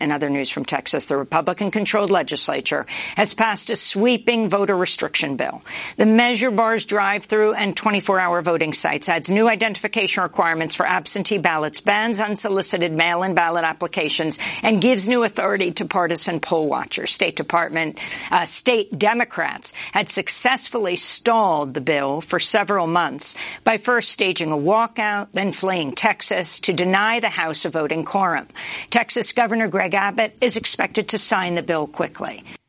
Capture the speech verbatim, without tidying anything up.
In other news from Texas, the Republican-controlled legislature has passed a sweeping voter restriction bill. The measure bars drive-through and twenty-four hour voting sites, adds new identification requirements for absentee ballots, bans unsolicited mail-in ballot applications, and gives new authority to partisan poll watchers. State Department, uh, state Democrats had successfully stalled the bill for several months by first staging a walkout, then fleeing Texas to deny the House a voting quorum. Texas Governor Greg Abbott is expected to sign the bill quickly.